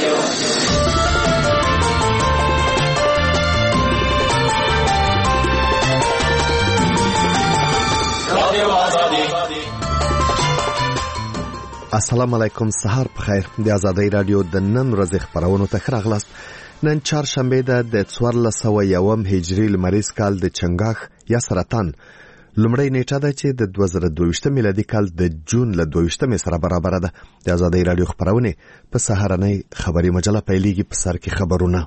السلام علیکم، سهار په خیر. د آزادۍ رادیو د نن ورځې خبرونو ته ښه راغلاست. نن چهارشنبه ده د 1401 هجري لمریز کال د چنګاښ یا سرطان لومړۍ نیټه ده چې د 2022 میلادي کال د جون له 22 سره برابر ده. د آزادۍ رادیو خبرونه په سهارنۍ خبري مجله پیلېږي. په سر کې خبرونه.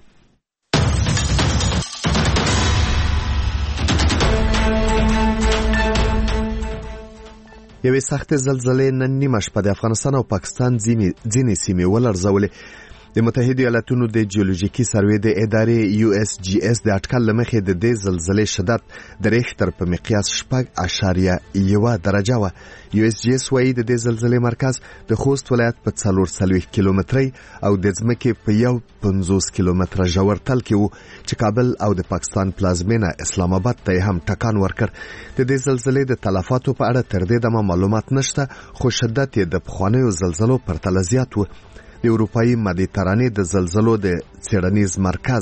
یوې سخت زلزلې نن نیمه شپه د افغانستان او پاکستان ځینې سیمې ولړزولې. د متحده ایالاتونو د جیولوژیکي سروې د ادارې USGS د اټکل لمخې د دې زلزلې شدت د ریختر په مقیاس 6.1 درجه و. USGS وايي د دې زلزلې مرکز د خوست ولایت په 440 کیلومتري او د ځمکې په 50 کیلومتره ژور تل کې و چې کابل او د پاکستان پلازمینه اسلام آباد ته هم ټکان ورکړ. د دې زلزلې د تلفاتو په اړه تر دې دمه معلومات نشته، خو شدت یې د پخوانیو زلزلو پرتله زیات و. د اروپایي مدیترانې د زلزلو د څېړنیز مرکز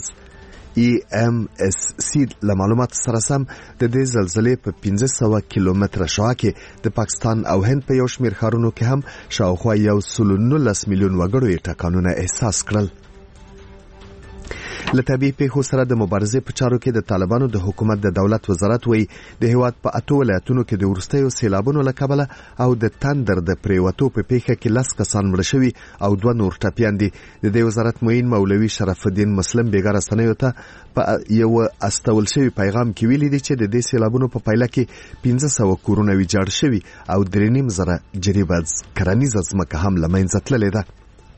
EMSC له معلوماتو سره سم د دې زلزلې په 1500 کیلومتره شعاع کې د پاکستان او هند په یو شمېر ښارونو کې هم شاوخوا 119 میلیون وګړو یې ټکانونه احساس کړل. له طبیعي پیښو سره د مبارزې په چارو کې د طالبانو د حکومت د دولت وزارت وایي د هیواد په 8 ولایتونو کې د وروستیو سیلابونو له کبله او د تندر د پریوتو په پیښه کې 10 کسان مړه شوي او 2 نور ټپیان دي. د دې وزارت معین مولوي شرف الدین مسلم بیګا رسنیو ته په یو استول شوی پیغام کې ویلي دي چې د دې سیلابونو په پایله کې 1500 کورونه ویجاړ شوي او 3.5 جریبه کرنیزه ځمکه هم له منځه تللې ده.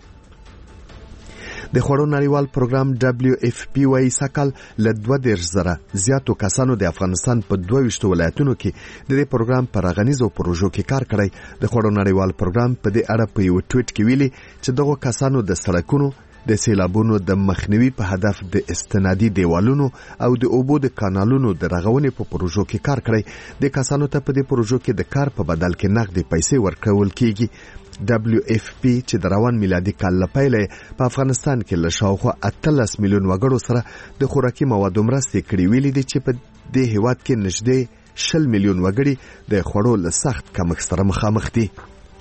د خوړو نړیوال پروګرام WFP وايي سکهال له 20,000 زیاتو کسانو د افغانستان په 22 ولایتونو کې د دې پروګرام پر غنیزو پروژو کې کار کړی. د خوړو نړیوال پروګرام په دې اړه په یو ټویټ کې ویلي چې دغه کسانو د سړکونو د سیلابونو د مخنیوي په هدف د استنادي دیوالونو او د اوبو د کانالونو د رغونې په پروژو کې کار کړی. د کسانو ته په دې پروژو کې د کار په بدل کې نقدي پیسې ورکول کیږي. WFP چې د روان میلادي کال له پیله په افغانستان کې له شاوخوا 18 میلیون وګړو سره د خوراکي موادو مرستې کړې ویلي دي چې په دې هیواد کې نږدې 20 میلیون وګړي د خوړو له سخت کمښت سره مخامخ دي.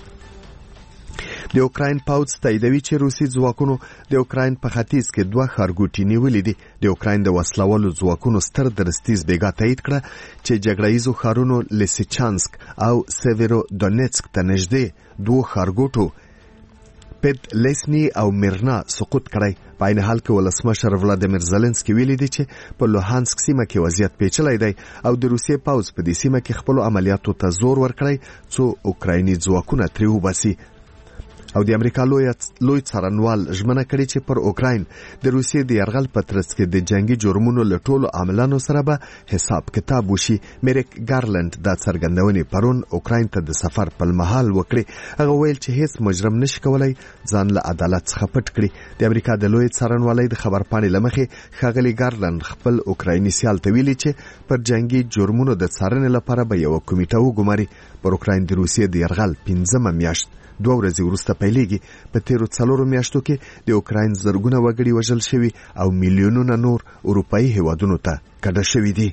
د اوکراین پوځ تاییدوي چې روسي ځواکونو د اوکراین په ختیځ کې 2 ښارګوټي نیولې دي. د اوکراین د وسلوالو ځواکونو ستر درستیز بیګا تایید کړه چې جګړه‌ییزو ښارونو لیسیچانسک او سیویرو دونیتسک ته نږدې 2 ښارګوټو پد لیسنی او میرنا سقوط کړی. په عین حال کې ولسمشر ولادیمیر زيلنسکي ویلي دی چې په لوهانسک سیمه کې وضعیت پیچلی دی او د روسیې پوځ په دې سیمه کې خپل عملیاتو ته زور ورکړی څو اوکرایني ځواکونه ترې وباسي. او د امریکا لوی څارنوال ژمنه کړې چې پر اوکراین د روسیې د یرغل په ترڅ کې د جنگي جرمونو له ټولو عاملانو سره به حساب کتاب وشي. میریک ګارلند دا څرګندونې پرون اوکراین ته د سفر په مهال وکړي. هغه ویل چې هیڅ مجرم نشي کولای ځان له عدالت څخه پټ کړي. د امریکا د لوی څارنوالۍ د خبرپاڼې لمخې ښاغلي ګارلند خپل اوکرایني سیال ته ویلي چې پر جنگي جرمونو د څارنې لپاره به یو کمیټه وګماري. پر اوکراین د روسیې د یرغل 15 میاشت 2 ورځې وروسته پیلېږي. په تیرو 4 میاشتو کې د اوکراین زرګونه وګړي وژل شوي او میلیونونه نور اروپایي هیوادونو ته کډه شوي دي.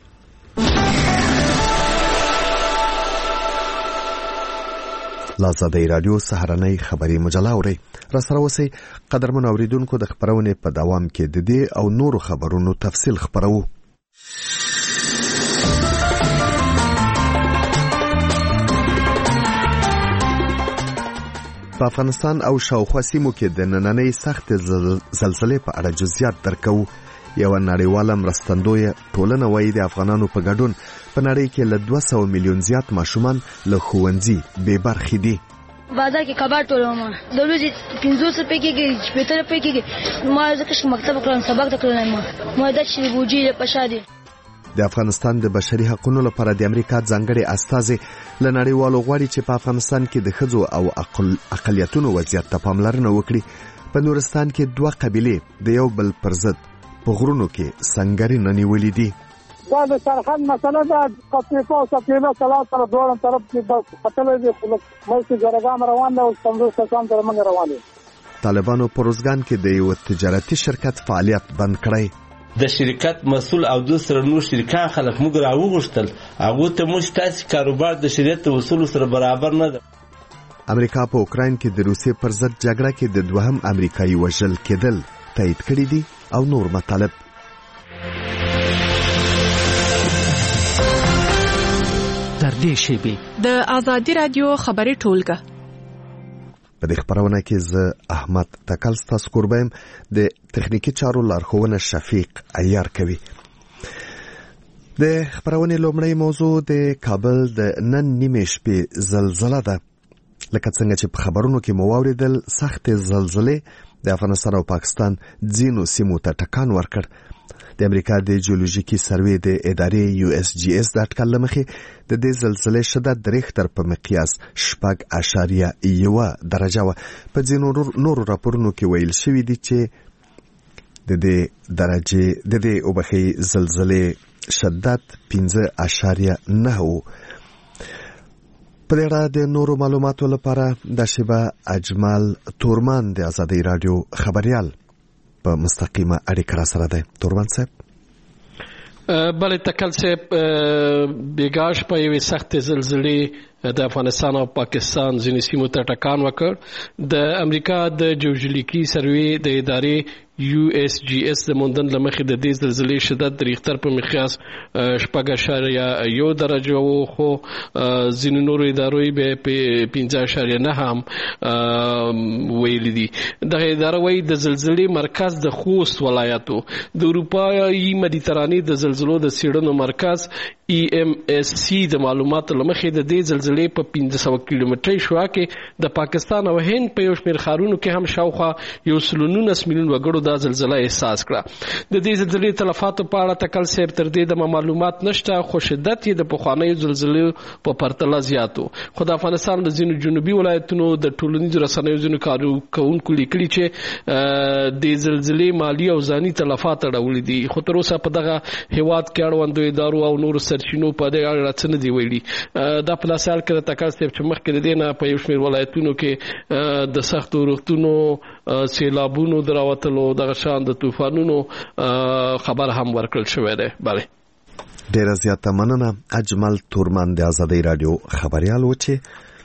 آزادۍ رادیو سهارنۍ خبري مجله اورئ. راسره اوسئ قدرمن اوریدونکو. د خبرونې په دوام کې د دې او نورو خبرونو تفصیل خبرو. په افغانستان او شاوخوا سیمو کې د نننۍ سخت زلزلې په اړه جزئیات درکو. یو نړیواله مرستندویه ټولنه وايي د افغانانو په ګډون په نړۍ کې له 200 میلیون زیات ماشومان له ښوونځي بې برخې دي. بازار کې کباب ټولوم د ورځې 500 روپۍ کېږي 70 روپۍ کېږي. ما ځکه چې مکتب کړم سبق تکړم ما د چې بوجي په شادي. د افغانستان د بشري حقوقو لپاره د امریکا ځانګړي استازي له نړیوالو غواړي چې په افغانستان کې د ښځو او اقلیتونو وضعیت ته پاملرنه وکړي. په نورستان کې 2 قبیلې د یو بل پر ضد په غرونو کې سنگري نیولې دي. دا د سرحد مسله ده. قطيفه او سفينه ثلاث سره دوه طرف کې بس خطلې دي. ملک جرګام روان ده او 50 کسان تر موږ روان دي. طالبانو په روزګان کې د یو تجارتي شرکت فعالیت بند کړی. د شرکت مسول او د سره نور شرکان خلک موږ راوغوښتل، هغه ته موږ تاسو کاروبار د شریعت اصول سره برابر نه ده. امریکا په اوکراین کې د روسیې پر ضد جګړه کې د دوهم امریکایي وژل کېدل تایید کړي دي او نور مطالب. در دې شیبې د آزادي رادیو خبري ټولګه په دې خبرونه کې زه احمد تکل ستاسو قربایم، د تخنیکی چارو لارښوونه شفیق عیار کوي. د خبرونه لومړی موضوع د کابل د نن نیمه شپې زلزلہ ده. لکه څنګه چې په خبرونو کې مو واوریدل، سخت زلزلې د افغانستان او پاکستان ځینو سیمو ته ټکان ورکړ. د امریکا د جیولوژیکي سروې د ادارې USGS د اټکل لمخې د دې زلزلې شدت د ریختر په مقیاس 6.1 درجه و. په ځینو نورو راپورونو کې ویل شوی دی چې د دې درجه د دې وبخي زلزلې شدت 5.9 و. په دې اړه د نورو معلوماتو لپاره د شیبه اجمل تورمان د آزادۍ رادیو خبريال په مستقیمه اړیکه را سره ده. تورمان صاحب. بله تکل صاحب، بیګاش په یوې سخت زلزلې د افغانستان او پاکستان ځینې سیمو ته ټکان وکړ. د امریکا د جیولوژیکي سروې د ادارې USGS د موندن لمخې د دې زلزلې شدت د ریختر په مقیاس 6.1 درجه وو، خو ځینو نورو ادارو به 5.9 هم ویلي دي. دغه اداره وایي د زلزلې مرکز د خوست ولایتو د اروپایي مدیترانې د زلزلو د څېړنو مرکز EMSC د معلوماتو لمخې د دې زلزلې په 500 کیلومترۍ شوا کې د پاکستان او هند په یو شمېر ښارونو کې هم شاوخوا 119 میلیون وګړو دا زلزله احساس کړه. د دې زلزلې تلفاتو په اړه تکل صاحب تر دې د معلومات نشته، خو شدت یې د پخوانیو زلزلې په پرتله زیات و. خو د افغانستان د ځینو جنوبي ولایتونو د ټولنیزو رسنیو ځینو کارکوونکو لیکلي چې د زلزلې مالی او ځاني تلفات اړولي دي، خو تر اوسه په دغه هیواد کې اړوندو ادارو او نورو سرچینو په دې اړه څه نه دي ویلي. دا په داسې حال کې د تکل صاحب چې مخکې د دې نه په یو شمېر ولایتونو کې د سختو روغتونو، سیلابونو د راوتلو، دغه شان د طوفانونو خبر هم ورکړل شوی دی. بله ډیره زیاته مننه اجمل تورمان د آزادۍ رادیو خبريال و چې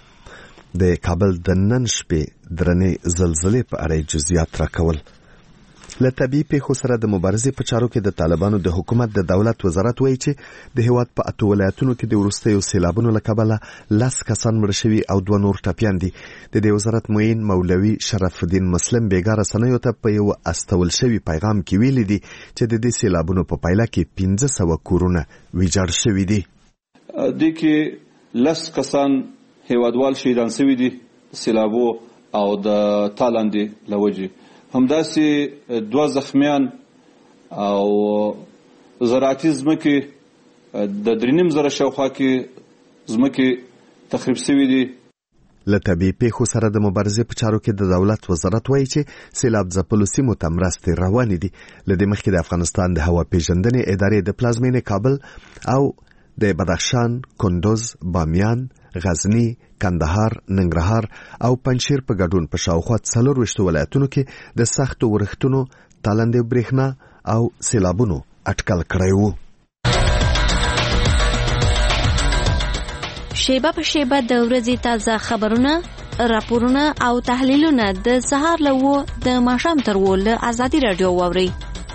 د کابل د نن شپې درنې زلزلې په اړه جزئیات راکول. له طبیعي پیښو سره د مبارزې په چارو کې د طالبانو د حکومت د دولت وزارت وایي چې د هیواد په 8 ولایتونو کې د وروستیو سیلابونو له کبله 10 کسان مړه شوي او 2 نور ټپیان دي. د دې وزارت معین مولوي شرف الدین مسلم بیګا رسنیو ته په یو استول شوی پیغام کې ویلي دي چې د دې سیلابونو په پایله کې 1500 کورونه ویجاړ شوي دي. د کې 10 کسان هیوادوال شهیدان شوي دي سیلابو او د تالاندې لوجې، همداسې 2 زخمیان او زراعتي ځمکې د 3.5 شاوخوا کې ځمکې تخریب شوي دي. له طبیعي پیښو سره د مبارزې په چارو کې د دولت وزارت وایي چې سیلاب ځپلو سیمو ته مرستې روانې دي. له دې مخکې د افغانستان د هوا پیژندنې ادارې د پلازمینې کابل او د بدخشان، کندوز، بامیان، غزنی، کندهار، ننګرهار او پنجشیر په ګډون په شاوخوا 24 ولایتونو کې د سختو ورښتونو، تالندې برېښنا او سیلابونو اټکل کړی وو. شیبه په شیبه د ورځې تازه خبرونه، راپورونه او تحلیلونه د سهار له 9 د ماښام تر 10 له آزادي رادیو واورئ.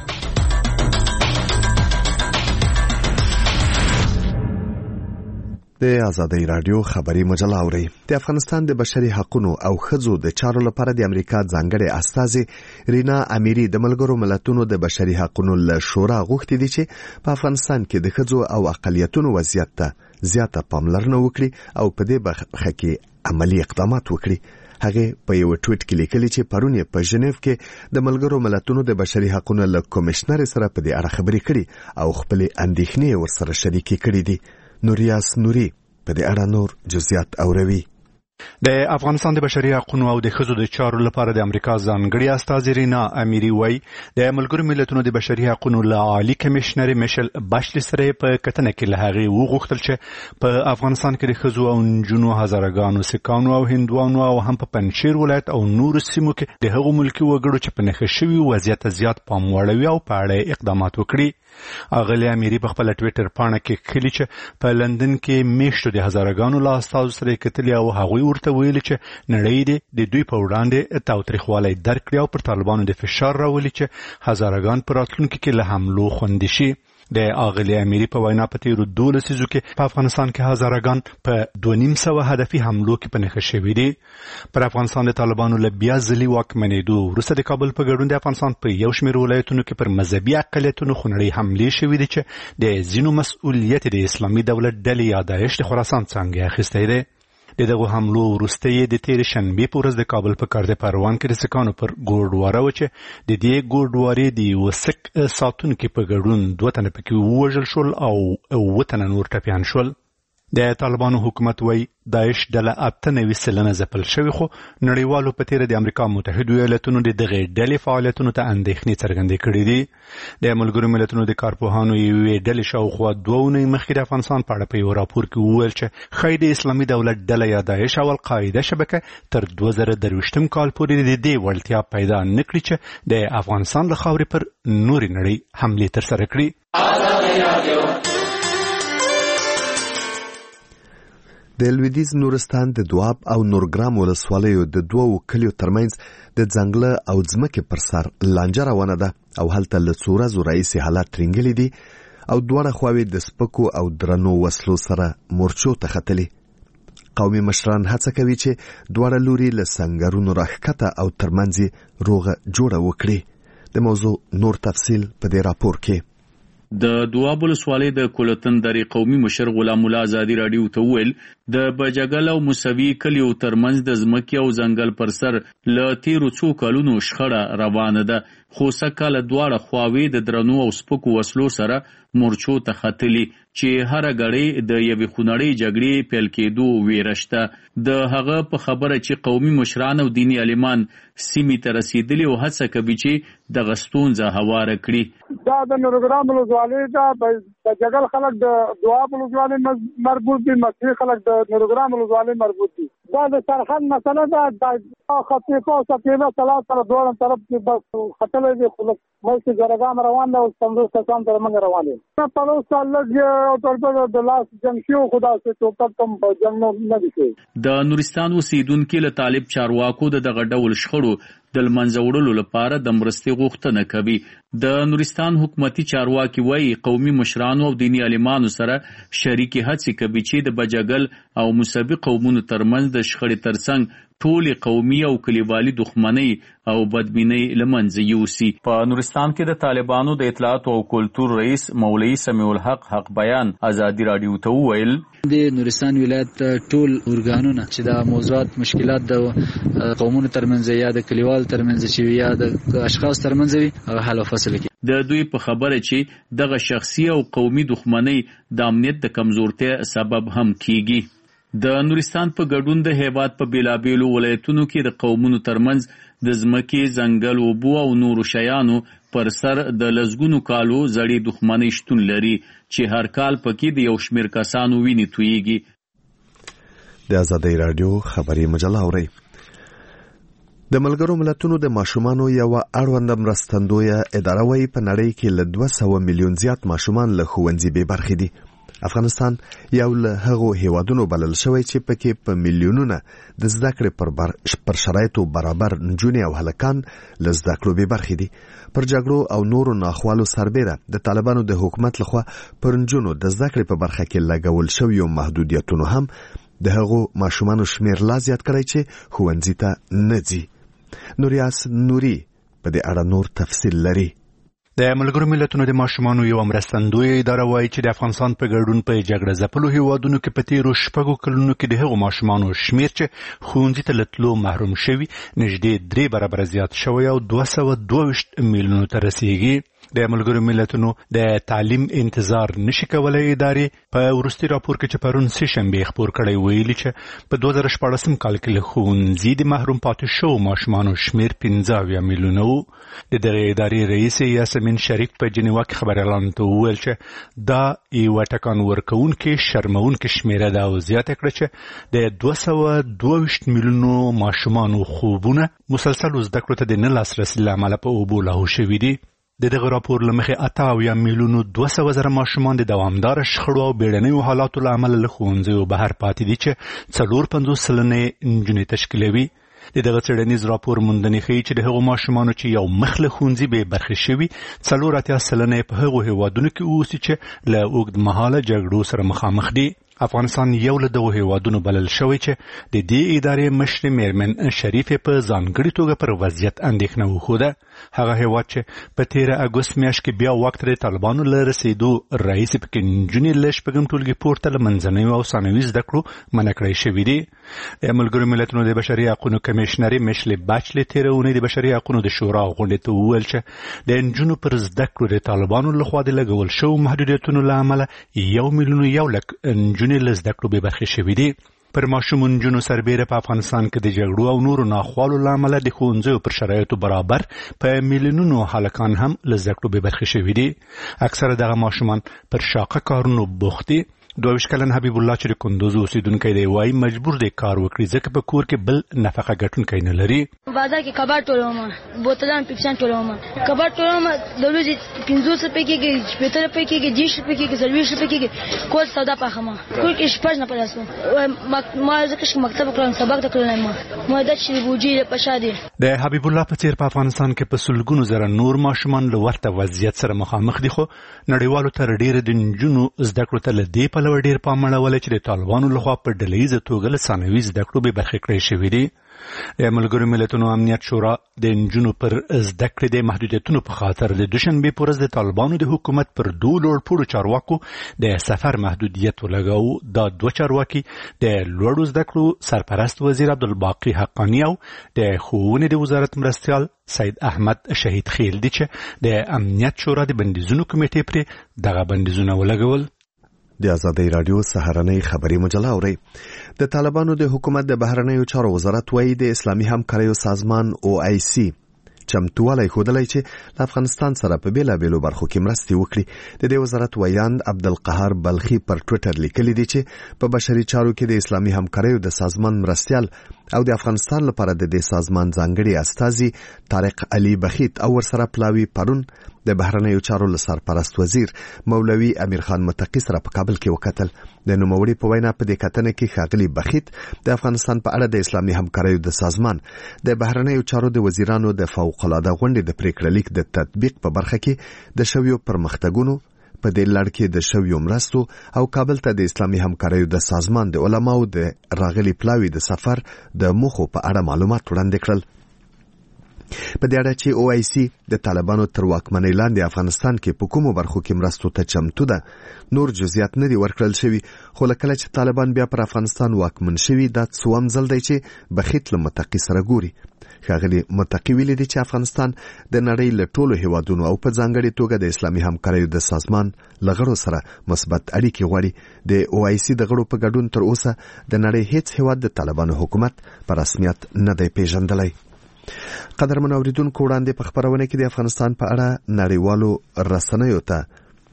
د آزادۍ رادیو خبري مجله اوري. د افغانستان د بشري حقوقو او ښځو د چارو لپاره د امریکا ځانګړي استازي رینا امیری د ملګرو ملتونو د بشري حقوقو له شورا غوښتي دي چې په افغانستان کې د ښځو او اقلیتونو وضعیت ته زیاته پاملرنه وکړي او په دې برخه کې عملی اقدامات وکړي. هغه په یو ټویټ کې لیکلي چې پرون په ژنیو کې د ملګرو ملتونو د بشري حقوقو له کمشنر سره په دې اړه خبرې کړي او خپل اندېښنې ورسره شریکې کړې دي. نوریاس نوري په دې اړه نور جزئیات اوروي. د افغانستان د بشري حقوقو او د ښځو د چارو لپاره د امریکا ځانګړي استازي رینا امیری وایي د ملګرو ملتونو د بشري حقوقو له عالی کمشنر میشل باشلی سره په کتنه کې له هغې وغوښتل چې په افغانستان کې د ښځو او نجونو هزارګانو سکانو او هندوانو او هم په پنجشیر ولایت او نورو سیمو کې د هغو ملکي وګړو چې په نښه شوي وضعیت زیات پام وړوي او په اړه اقدامات وکړي. اغلی امیری په خپل ټویټر پاڼه کې کلی چې په لندن کې میشتو د هزارګانو له استازو سره کتلي او هغوی ورته ویلي چې نړۍ د دوی په وړاندې تاوتریخوالی درک کړي او پر طالبانو د فشار راولي چې هزارګان په راتلونکي کې له حملو خوندي شي. د اغلی امیری په وینا په تیرو 12 لسیزو کې په افغانستان کې هزارګان په 2.5 هدفي حملو کې په نښه شوي دي. پر افغانستان د طالبانو له بیا ځلي واکمنېدو وروسته د کابل په ګډون د افغانستان په یو شمېر ولایتونو کې پر مذهبي اقلیتونو خونړۍ حملې شوي دي چې د ځینو مسؤلیت د اسلامي دولت ډلې یا داعش د خراسان څانګې اخیستی دی. د دغو حملو وروسته یې د تېرې شنبې په ورځ د کابل په کارده پروان کې د سکانو پر ګوردواره و چې د دې ګوردوارې د یوه سک ساتونکي په ګډون 2 تنه پکې ووژل شول او 7 تنه نور ټپیان شول. د طالبانو حکومت وایي داعش ډله 98 سلنه ځپل شوي خو نړیوالو په تیره د امریکا متحدو ایالتونو د دغې ډلې فعالیتونو ته اندېښنې څرګندې کړې دي. د ملګرو ملتونو د کارپوهانو یوې ډلې شاوخوا 2 اونۍ مخکې د افغانستان په اړه په یو راپور کې وویل چې ښایي د اسلامي دولت ډله یا داعش او القاعده شبکه تر 2023 کال پورې د دې وړتیا پیدا نه کړي چې د افغانستان له خاورې پر نورې نړۍ حملې ترسره کړي. د لویدیځ نورستان د دواب او نورګرام ولسوالیو د 2 کلیو ترمنځ د ځنګله او ځمکې پر سر لانجه روانه ده او هلته له څو ورځو راهیسې حالات ترینګلي دي او دواړه خواوې د سپکو او درنو وسلو سره مورچو ته ختلي. قومي مشران هڅه کوي چې دواړه لوري له سنګرونو راښکته او ترمنځ روغه جوړه وکړي. د موضوع نور تفصیل په دې راپور کې. د دواب ولسوالۍ د کولتن درې قومي مشر غلام الله ازادي راډیو ته وویل د بجګل او موسوي کلیو ترمنځ د ځمکې او ځنګل پر سر له تیرو څو کلونو شخړه روانه ده خو سکه له دواړه خواوې د درنو او سپکو وسلو سره مورچو ته ختلي چې هر غړی د یوې خونړۍ جګړې پیل کېدو ویره شته. د هغه په خبره چې قومي مشران او دیني عالمان سیمې ته رسېدلي او هڅه کوي چې دغه ستونزه هواره کړي. دا د نورګرام ولسوالۍ ده، د جګل خلک د دواب ولسوالۍ مربوط دي، مکې خلک د نورګرام ولسوالۍ مربوط دي. دا د سرحد مسله ده، د خطیفه او سکینه سلام سره دوه طرف کې بس خطلې دي، خو ملک جرګان روان ده او 50 کسان تر منځ روان دي. په اوس لږ او تر د لاس جنگ شو خدا سے ټوپک تم جنگ نه دي. د نورستان اوسیدونکو له طالب چارواکو دغه ډول شخړو د لمنځه وړلو لپاره د مرستې غوښتنه کوي. د نورستان حکومتي چارواکي وایي قومي مشرانو او دیني عالمانو سره شریکي هڅې کوي چې د بجګل او موسوي قومونو ترمنځ د شخړې ترڅنګ ټولې قومي او کلیوالي دښمنۍ او بدبینۍ له منځه یوسي. په نورستان کې د طالبانو د اطلاعات او کلتور رئیس مولوي سمیع الحق حق بیان ازادي راډیو ته وویل د نورستان ولایت ټول اورګانونه چې د موضوعات مشکلات د قومونو ترمنځ یا د کلیوالو ترمنځ چې یا د اشخاص ترمنځ وي حل او فصل کوي. د دوی په خبره چې دغه شخصي او قومي دښمنۍ د امنیت د کمزورتیا سبب هم کیږي. د نورستان په ګډون د هیواد په بیلابیلو ولایتونو کې د قومونو ترمنځ د ځمکې، ځنګل، اوبو او نورو شیانو پر سر د لسګونو کالو زړې دښمنۍ شتون لري چې هر کال پکې د یو شمېر کسانو وینې تویېږي. د ازادۍ راډیو خبري مجله اورئ. د ملګرو ملتونو د ماشومانو یو اړوند مرستندویه اداره وایي په نړۍ کې له 200 میلیون زیات ماشومان له ښوونځي بې برخې دي. افغانستان یو له هغو هیوادونو بلل شوی چې پکې په میلیونونه د زده کړې پر شرایطو برابر نجونې او هلکان له زده کړو بې برخې دي. پر جګړو او نورو ناخوالو سربیره د طالبانو د حکومت لخوا پر نجونو د زده کړې په برخه کې لګول شویو محدودیتونو هم د هغو ماشومانو شمیر لا زیات کړی چې ښوونځي ته نه ځي. نوریاس نوري په دې اړه نور تفصیل لري. د ملګرو ملتونو د ماشومانو یو مرستندویه اداره وایي چې د افغانستان په ګډون په جګړه ځپلو هیوادونو کې په تیرو 6 کلونو کې د هغو ماشومانو شمیر چې ښوونځي ته له تلو محروم شوي نږدې 3 برابره زیات شوی او 222 میلیونو ته رسیږي. د ملګرو ملتونو د تعلیم انتظار نشي کولای ادارې په ورستي راپور کې چې پرون سه شنبه خبر کړی ویلي چې په 2014 کال کې له ښوونځي د محروم پاتې شو ماشومانو شمیر 15 میلیونه وو. د دغه ادارې رئیس یاسمین شریف په جنیوا کې خبريالانو ته وویل چې دا یو ټکان ورکوونکې شرموونکې شمیره ده او زیاته کړه چې د 222 میلیونو ماشومانو خوبونه مسلسل زده کړو ته د نه لاسرسي لامل په اوبو لاهو شوي دي. د دغه راپور له مخې 88 میلیونو 200,000 ماشومان د دوامدار شخړو او بیړنیو حالاتو له امله له ښوونځیو بهر پاتې دي چې 54 سلنې نجونې تشکیلوي. د دغه څېړنیز راپور موندنې ښیي چې د هغو ماشومانو چې یو مخ له ښوونځي بې برخې شوي 84 سلنې په هغو هېوادونو کې اوسي چې له اوږدمهاله جګړو سره مخامخ دي. افغانستان یو له دغو هېوادونو بلل شوی چې د دې ادارې مشرې میرمن شریفې په ځانګړې توګه پر وضعیت اندېښنه وښوده. هغه هېواد چې په 13 اګوست میاشت کې بیا واک ته د طالبانو له رسېدو راهیسې پکې نجونې له شپږم ټولګي پورته له منځنیو او ثانوي زده کړو منع کړی شوي دي. د ملګرو ملتونو د بشري حقونو کمیشنرې میشل باچلې تېره اونۍ د بشري حقونو د شورا غونډې ته وویل چې د نجونو پر زده کړو د طالبانو لخوا د لګول شوو محدودیتونو له امله 1,100,000 نجونې له زده کړو بې برخې شوي دي. پر ماشوم نجونو سربیره په افغانستان کې د جګړو او نورو ناخوالو له امله د ښوونځیو پر شرایطو برابر په میلیونونو هلکان هم له زده کړو بې برخې شوي دي. اکثره دغه ماشومان پر شاقه کارونو بوخت دي. 22 کلن حبیب الله چې د کندوز اوسیدونکی دی وایي مجبور دی کار وکړي ځکه په کور کې بل نفقه ګټونکی نه لري. بازار کې کباب ټولوم، بوتلان پیپسان ټولوم، کباب ټولوم د ورځې 15 روپۍ کېږي، 15 روپۍ کېږي، 10 روپۍ کېږي، 20 روپۍ کېږي. کور سودا پاخمه کور کې شپږ نه پلاسو ما ځکه چې مکتب کړم سبق تکړم ما د چې بوجي په شادي. د حبیب الله په څیر په افغانستان کې په سلګونو زره نور ماشومان له ورته وضعیت سره مخامخ دي خو نړیوالو تر ډیره د نجونو زده کړو ته له دې پلوه ډیر پام اړولی چې د طالبانو لخوا په ډلهییزه توګه له ثانوي زده کړو بې برخې کړی شوي دي. د ملګرو ملتونو امنیت شورا د نجونو پر زده کړې د محدودیتونو په خاطر د دوشنبې په ورځ د طالبانو د حکومت پر 2 لوړپوړو چارواکو د سفر محدودیت ولګاوه. دا 2 چارواکي د لوړو زده کړو سرپرست وزیر عبدالباقي حقانی او د ښوونې د وزارت مرستیال سید احمد شهید خیل دي چې د امنیت شورا د بندیزونو کمیټې پرې دغه بندیزونه ولګول. د آزادۍ رادیو سهارنۍ خبري مجله اوري. د طالبانو د حکومت د بهرنیو چارو وزارت وایي د اسلامي همکاریو سازمان OIC چمتووالی ښودلی چې له افغانستان سره په بیلابیلو برخو کې مرستې وکړي. د دې وزارت ویاند عبدالقهار بلخي پر ټویټر لیکلي دي چې په بشري چارو کې د اسلامي همکاریو د سازمان مرستیال او د افغانستان لپاره د دې سازمان ځانګړي استازي طارق علي بخیت او ورسره پلاوي پرون د بهرنیو چارو له سرپرست وزیر مولوي امیر خان متقي سره په کابل کې وکتل. د نوموړي په وینا په دې کتنه کې ښاغلي بخیت د افغانستان په اړه د اسلامي همکاریو د سازمان د بهرنیو چارو د وزیرانو د فوق‌العاده غونډې د پریکړه لیک د تطبیق په برخه کې د شویو پرمختګونو په دې لړ کې د شویو مرستو او کابل ته د اسلامي همکاریو د سازمان د علماو د راغلي پلاوي د سفر د موخو په اړه معلومات وړاندې کړل. په دې اړه چې OIC د طالبانو تر واکمنۍ لاندې افغانستان کې په کومو برخو کې مرستو ته چمتو ده نور جزئیات نه دي ورکړل شوي. خو کله چې طالبان بیا پر افغانستان واکمن شوي دا څوم ځل دی چې بخیت له متقي سره ګوري. ښاغلي متقي ویلي دي چې افغانستان د نړۍ له ټولو هیوادونو او په ځانګړې توګه د اسلامي همکاریو د سازمان له غړو سره مثبت اړیکې غواړي. د OIC د غړو په ګډون تر اوسه د نړۍ هیڅ هیواد د طالبانو حکومت په رسمیت نه دی پیژندلی. قدرمن اوریدونکو وړاندې په خبرونه کې د افغانستان په اړه نړیوالو رسنیو ته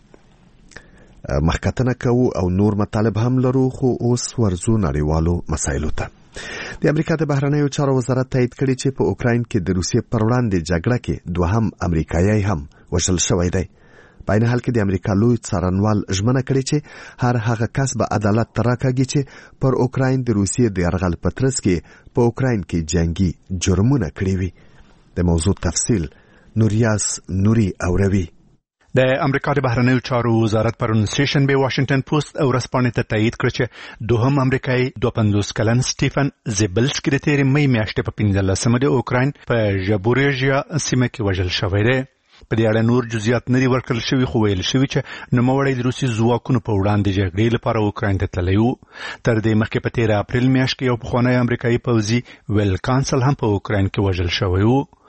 مخکتنه کوو او نور مطالب هم لرو خو اوس ورزو نړیوالو مسایلو ته. د امریکا د بهرنیو چارو وزارت تایید کړي چې په اوکراین کې د روسیې پر وړاندې جګړه کې دوهم امریکایي هم وژل شوی دی. په عین حال کې د امریکا لوی څارنوال ژمنه کړې چې هر هغه کس به عدالت ته راکاږي چې پر اوکراین د روسیې د یرغل په ترڅ کې په اوکراین کې جنگي جرمونه کړي وي. د موضوع تفصیل نوریاس نوري اوروي. د امریکا د بهرنیو چارو وزارت پرون سټیشنبه واشنگټن پوسټ او ورسپانې ته تایید کړ چې دوهم امریکایي 52 کلن سټیفن زیبلسکي د تیرې مې میاشتې په 15مه د اوکراین په ژبوريژیا سیمه کې وژل شوی دی. په دې اړه نور جزئیات نه دي ورکړل شوي خو ویل شوي چې نوموړی د روسي ځواکونو په وړاندې جګړې لپاره اوکراین ته تللی و. تر دې مخکې په 13 اپریل میاشت کې یو پخوانی امریکایي پوځي ویل کانسل هم په اوکراین کې وژل شوی و.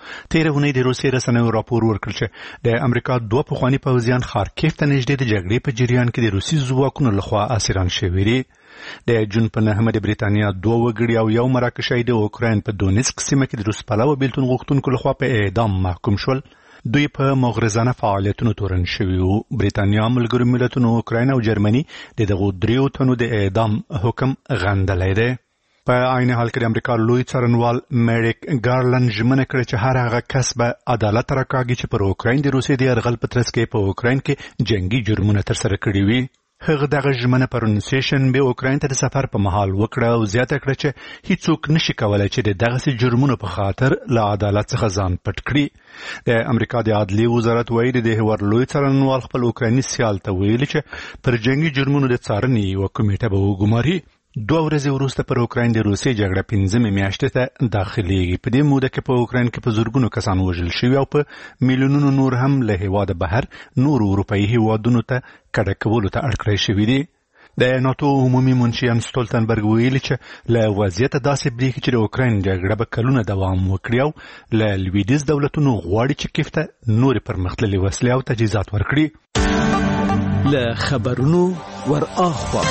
تیره اونۍ د روسیې رسنیو راپور ورکړ چې د امریکا 2 پخواني پوځیان خارکیف ته نږدې د جګړې په جریان کې د روسي ځواکونو لخوا اسیران شوي دي. د جون په 9 د بریتانیا 2 وګړي او یو مراکشي د اوکراین په دونیسک سیمه کې د روس پلوه بیلتون غوښتونکو لخوا په اعدام محکوم شول. دوی په مغرضانه فعالیتونو تورن شوي وو. بریتانیا، ملګرو ملتونو، اوکراین او جرمني د دغو 3 تنو د اعدام حکم غندلی دی. په عین حال کې د امریکا لوی څارنوال میریک ګارلند ژمنه کړې چې هر هغه کس به عدالت راکاږي چې پر اوکراین د روسیې د یرغل په ترڅ کې په اوکراین کې جنگي جرمونه ترسره کړي وي. هغه دغه ژمنه پرونسیشن به اوکراین ته د سفر په مهال وکړه او زیاته کړه چې هیڅوک نشي کولای چې د دغه جرمونو په خاطر له عدالت څخه ځان پټ کړي. د امریکا د عدلیې وزارت وایي د هیواد لوی څارنوال خپل اوکرایني سیال ته ویلي چې پر جنگي جرمونو د څارنې یوه کمیټه به وګماري. 2 ورځې وروسته پر اوکراین د روسیې جګړه 15 میاشتې ته داخليږي. په دې موده کې په اوکراین کې په زورګونو کسان وژل شوي او په میلیونونو نور هم له هیواده بهر نور اروپایي هیوادونو ته کډه کولو ته اړ کړی شوي دي. د ناتو عمومي منشي یانس سټولتنبرګ ویلي چې له وضعیته داسې برېښي چې د اوکراین جګړه به کلونه دوام وکړي او له لویدیځ دولتونو غواړي چې کیف ته نورې پرمختللې وسلې او تجهیزات ورکړي. له خبرونو ور اخوا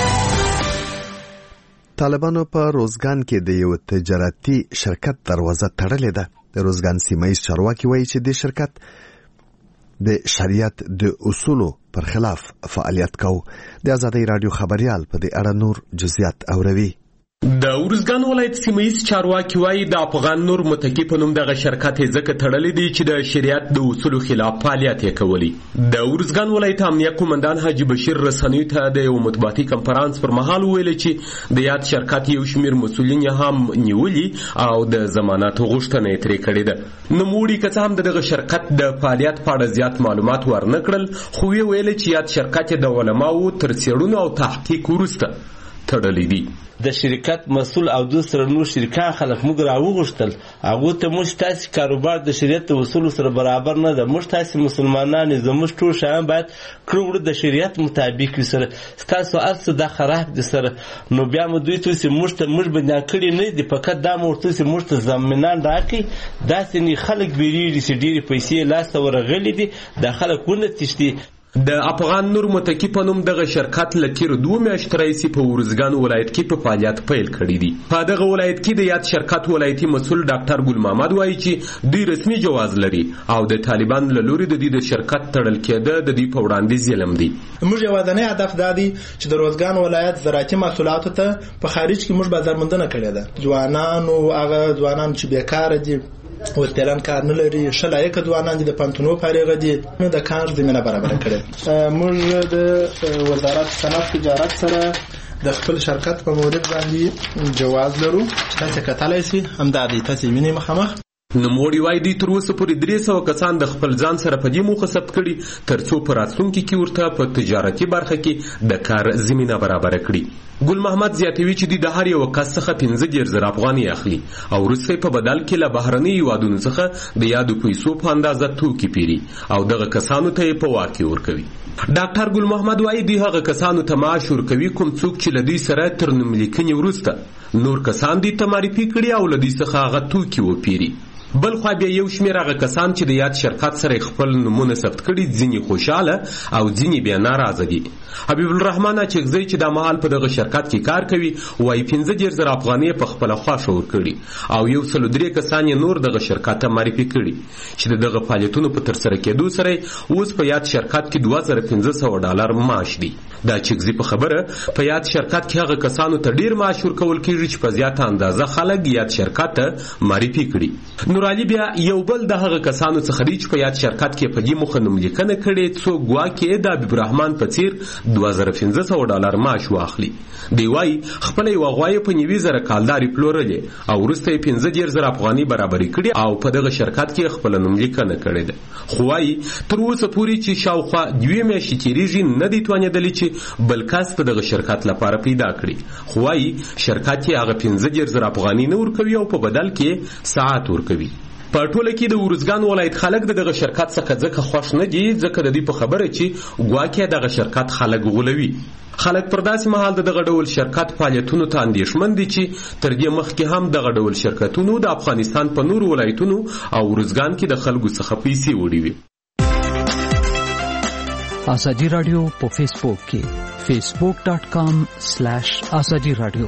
طالبانو په روزګان کې د یو تجارتي شرکت دروازه تړلې ده. د روزګان سیمایي چارواکي وایي چې د شرکت د شریعت د اصولو پر خلاف فعالیت کوي. د آزادۍ رادیو خبريال په دې اړه نور جزئیات اوروي. د ورزګان ولایت سیمایي چارواکي وایي د افغان نور متکی په نوم دغه شرکت ځکه تړلې دی چې د شریعت د اصولو خلاف فعالیت کوي. د ورزګان ولایت امنیه قومندان حاجی بشیر رسنیو ته د یو مطبوعاتي کنفرانس پر مهال ویل چې د یاد شرکت یو شمیر مسؤلین هم نیولي او د ضمانت غوښتنه یې ترې کړې ده. نوموړي که څه هم دغه شرکت د فعالیت په اړه زیات معلومات ورنه کړل، خو ویل چې یاد شرکت د علماو تر څېړنو او تحقیق وروسته تړلې دي. د شرکت مسول او د سره نور شرکان خلک موږ راوغوښتل هغه ته موږ تاسو کاروبار د شریعت اصول سره برابر نه ده، موږ تاسو مسلمانان زموږ ټول شان باید کړو د شریعت مطابق سره تاسو ارڅ د خراب د سره نو بیا مو دوی تاسو موږ بنا کړی نه دي، فقط دا مرتسه موږ ضمنان راکې داسې نه خلک بیریږي چې ډېری پیسې لاس ورغلي دي د خلکونه تشتي. د افغان نور متکی په نوم دغه شرکت لتیر 2 میاشتې راځي په ورزګان ولایت کې په فعالیت پیل کړی دی. په دغه ولایت کې د یاد شرکت ولایتي مسؤل ډاکټر ګل محمد وایي چې دوی رسمي جواز لري او د طالبان له لوري د دې د شرکت تړل کېده د دې په وړاندې ظلم دی. موږ یوازینی هدف دا دی چې د روزګان ولایت زراعتي محصولاتو ته په خارج کې موږ بازارموندنه کړې ده. ځوانان او هغه ځوانان چې بیکاره دي او تلان کار نه لري، شلایق ځوانان دي د پانتونو فارغ دي، نو د کار زمينه برابر کړي. موږ د وزارت صنعت تجارت سره د خپل شرکت په مورد باندې جواز لرو چې تاسو کتلای شئ همدا د تاسو ویني مخامخ. نوموړي وایي دوی تر اوسه پورې 300 کسان د خپل ځان سره په دې موخه ثبت کړي ترڅو په راتلونکي کې ورته په تجارتي برخه کې د کار زمينه برابر کړي. ګل محمد زیاتوي چې د هر یو کس څخه 15,000 افغاني اخلي او وروسته په بدل کې له بهرني هیوادونو څخه د یادو پیسو په اندازه توکي پیري او دغه کسانو ته په واقع ورکوي. ډاکټر ګل محمد وایي دوی هغه کسانو ته معاش ورکوي کوم څوک چې له دوی سره تر نوملیکنې وروسته نور کسان دوی ته معرفي کړي او له دوی څخه هغه توکي وپیري. بل خو بیا یو شمیر هغه کسان چې د یاد شرکت سره خپل نمونه ثبت کړي ځینې خوشاله او ځینې بیا ناراضه دي. حبیب الرحمن چغزی چې د محل په دغه شرکت کې کار کوي وایي 15,000 افغانۍ په خپل خواشه ورکړي او یو څلو 3 کسان نور دغه شرکت ته معرفي کړي چې دغه فعالیتونو په تر سره کېدو سره اوس په یاد شرکت کې $2,500 معاش دی. دا چغزی په خبره په یاد شرکت کې هغه کسانو ته ډیر معاش ورکول کېږي چې په زیاته اندازه خلک یاد شرکت ته معرفي کړي. نور علي بیا یو بل د هغه کسانو څخه دی چې په یاد شرکت کې په دې مخه نوملیکنه کړي څو ګواکې د حبیب الرحمن په څیر $2,500 معاش واخلي. دی وايي خپل یو غوای په 90,000 کالداري پلورلې او وروسته 15,000 افغاني برابري کړي او په دغه شرکت کې خپل نوملیکنه کړي ده. خو وايي تر اوسه پورې چې شاوخوا 2 میاشتې تیریږي نه دی توانېدلی چې بل کس په دغه شرکت لپاره پیدا کړي. خو وايي شرکت یې هغه 15,000 افغاني نه ورکوي او په بدل کې ساعت ورکوي. په ټوله کې د ارزګان ولایت خلک دغه شرکت څخه ځکه خوښ نه دي ځکه د دې په خبره چې ګواکې دغه شرکت خلک غولوي. خلک پر داسې مهال دغه ډول شرکت فعالیتونو ته اندېښمن دي چې تر دې مخکې هم دغه ډول شرکتونو د افغانستان په نورو ولایتونو او ارزګان کې د خلکو څخه پیسې وړي وي. ازادي رادیو په فیسبوک کې facebook.com/ازادي رادیو.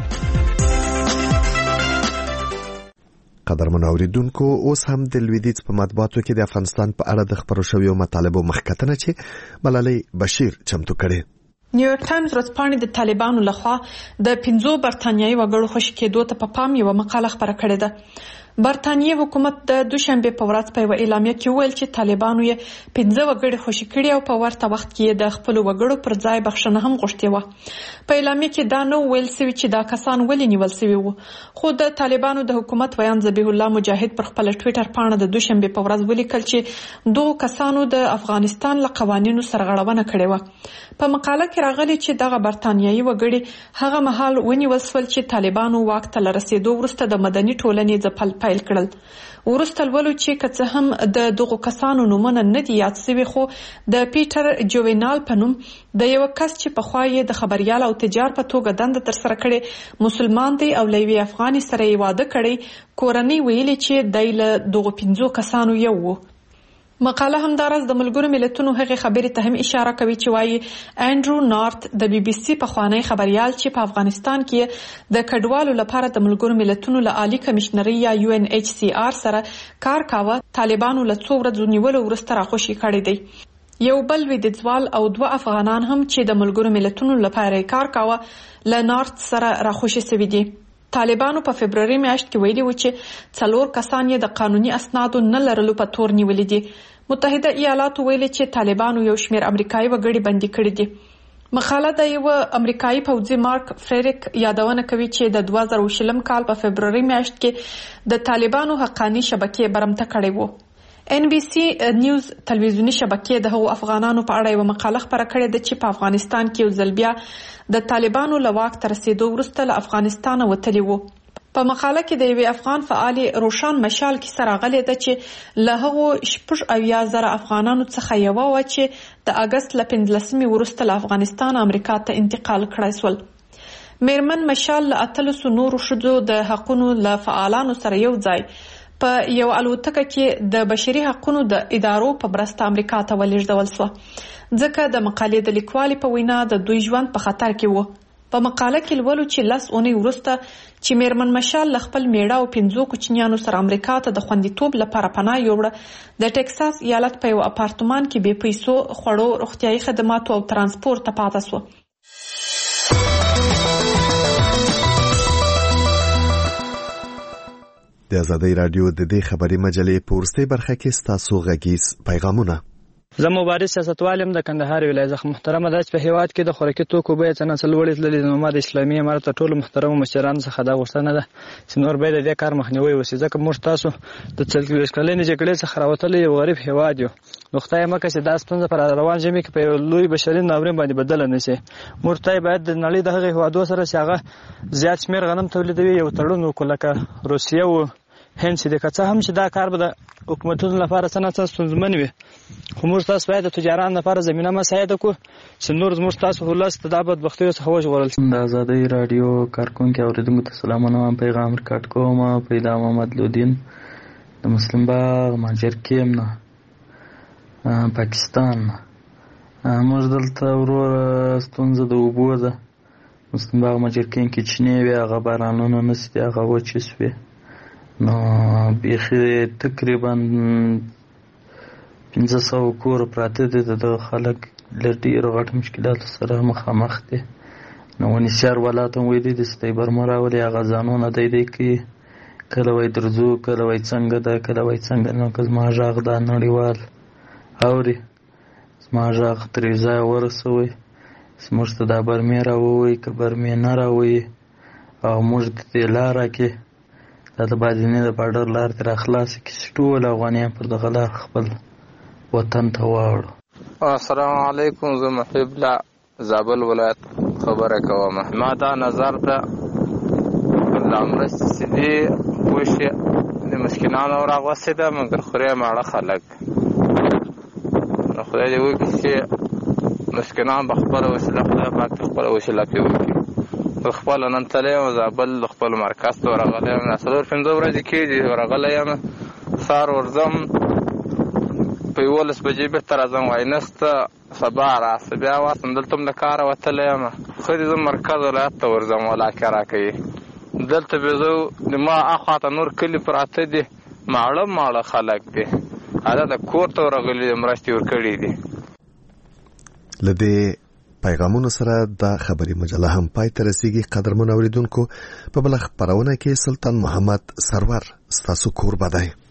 قدرمن اوریدونکو اوس هم د لویدیځ په مطبوعاتو کې د افغانستان په اړه د خبرو شویو مطالبو مخکتنه چې ملالۍ بشیر چمتو کړي. نیویارک ټایمز ورځپاڼې د طالبانو لخوا د 5 برتانیایي وګړو خوشي کېدو ته په پام یو مقاله خپره کړې ده. برتانیې حکومت د دوشنبه په ورځ په یو اعلامیه کې ویل چې طالبانو یې 15 وګړي خوشي کړي او په ورته وخت کې د خپل وګړو پر ځای بخښنه هم غوښتې و. په اعلامیه کې دا نو ویل شوی چې دا کسان ولې نیول شوي وو، خو د طالبانو د حکومت ویان ذبیح الله مجاهد پر خپل ټوئیټر پاڼه د دوشنبه په ورځ ولیکل چې دوه کسانو د افغانستان له قوانینو سرغړونه کړې و. په مقاله کې راغلي چې دغه برتانیایي وګړي هغه مهال ونیول شول چې طالبانو واک ته رسیدو وروسته د مدني ټولنې ځپل پیل کړل. ورسته ولولو چې که څه هم د دغو کسانو نومونه نه دي یاد شوي، خو د پیټر جوینال په نوم د یو کس چې پخوا یې د خبریال او تجار په توګه دنده ترسره کړې مسلمان دی او له یوې افغاني سره یې واده کړی. کورنۍ ویلي چې دی له دغو 15 کسانو یو و. مقاله همدارس د ملګرو ملتونو هغه خبرې ته هم اشاره کوي چې وايي انډرو نارت د بي بي سي پخوانی خبريال چې په افغانستان کې د کډوالو لپاره د ملګرو ملتونو له عالی کمشنري یا UNHCR سره کار کاوه، طالبانو له څو ورځو نیولو وروسته راخوشي کړی دی. یو بل ویدځوال او 2 افغانان هم چې د ملګرو ملتونو لپاره کار کاوه له نارت سره راخوشي شوي دي. طالبانو په فبرवरी میاشت کې ویلي و چې 4 کسان یې د قانوني اسنادو نه لرلو په تور نیولې دي. متحده ایالاتو ویلي چې طالبانو یو شمېر امریکایي وګړي بندي کړي دي. مقاله د یو امریکایي پوځي مارک فریریک یادونه کوي چې د 2020 کال په فبرवरी میاشت کې د طالبانو حقانی شبکې برمته کړې وو. NBC نیوز تلویزیونی شبکې د هغو افغانانو په اړه یو مقاله خپره کړې ده چې په افغانستان کې یو ځل بیا د طالبانو له واک ته رسیدو وروسته له افغانستانه وتلي وو. په مقاله کې د یوې افغان فعال روشان مشال کیسه راغلې ده چې له هغو 80,000 افغانانو څخه یو و چې د اگست له 15 وروسته له افغانستان امریکا ته انتقال کړای شول. میرمن مشال له 300 نورو ښځو د حقوقو له فعالانو سره یو ځای په یو الوتکه کې د بشري حقوقو د ادارو په مرسته امریکا ته ولېږدول شو، ځکه د مقالې د لیکوالې په وینا د دوی ژوند په خطر کې و. په مقاله کې لولو چې 10 اونۍ وروسته چې میرمن مشال خپل میړه او 15 کوچنیانو سره امریکا ته د خوندیتوب لپاره پناه یووړه، د ټکساس ایالت په یو اپارتمان کې بې پیسو خوړو، روغتیايي خدماتو او ترانسپورت ته پاتې شو. د ازادي رادیو د دې خبري مجلې په ورستۍ برخه کې ستاسو غږیز پیغامونه. زه مبارز سیاستوال یم د کندهار ولایت. محترمه ده چې په هیواد کې د خوراکي توکو بیې څنګه څلوړې تللې د نوماد اسلامي امارت ټولو محترمو مشرانو څخه دا غوښتنه ده چې نور باید د دې کار مخنیوي وشي، ځکه موږ تاسو د 40 کلنې جګړې څخه راوتلي یو غریب هیواد یو. نو خدای مکه چې دا ستونزه پر روان ژمي کې په یو لوی بشري ناورین باندې بدله نشي. موږ ته باید د نړۍ د هغې هیوادو سره چې هغه زیات شمېر غنم تولیدوي یو تړون وکړو لکه روسیه او هند چې د کڅه هم چې دا کار به د حکومتونو لپاره څنګه ستونزمن وي، خو موږ تاسو باید د تجاران لپاره زمينه مساعده کو چې نور موږ تاسو ولست د بدبختیو څخه وژغورل. د ازادي رادیو کارکونکو اوریدونکو ته سلامونه، پیغام ریکارډ کوم. پیدا محمد لودین د مسلم باغ ماجر کېم نه پاکستان. موږ دلته ورور ستونزه د اوبو ده. مسلم باغ ماجر کېم کې چنې وي، هغه بارانونه نشته، هغه وچې شوي. نو بیخي تقریبا 500 کور پراته دي، د خلک له ډېرو غټ مشکلاتو سره مخامخ دي. نو ونیسیار ولایت هم ویلي دي چې برمه راولي، هغه ځانونه دی کوي، کله وایي درځو، کله وایي څنګه ده، کله وایي څنګه. نو که زما غږ دا نړیوال اوري، زما غږ ترې ځایه ورسوئ چې موږ ته دا برمې راووایي، که برمې نه راووایي او موږ د دې لاره کې دا د بادینې د باډر لار تر خلاص کې ټول افغانیان پر دغه لار خپل وطن ته واړو. السلام علیکم. زه محب الله زابل ولایت خبره کوم. ما دا نظر ته لامرست سیدی پوښ د مسکینانو راغوستې ده مګر خوري ماړه خلک نو خدای دې وکړي چې مسکینان به خپله وسیله خدای پاک ته خپله وسیله پرې وکړي خپله نن تللی یم زابل خپل مرکز ته ورغلی یم 4-5 ورځې کېږي ورغلی یم سهار ورځم په 11 بجې بېرته راځم وایي نسته سبا راسه بیا واسم دلته هم د کاره وتلی یم ښه دي زه مرکز ولایت ته ورځم ولاکې راکوي دلته بیا زه د ما اخواته نور کلي پراته دي ماړه خلک دي هله د کور ته ورغلي دي مرستې ورکړي دي له دې پیغامونو سره د خبري مجله هم پای ته رسیږي. قدرمن اوریدونکو په بل خبرونه کې سلطان محمد سرور ستاسو کور بدای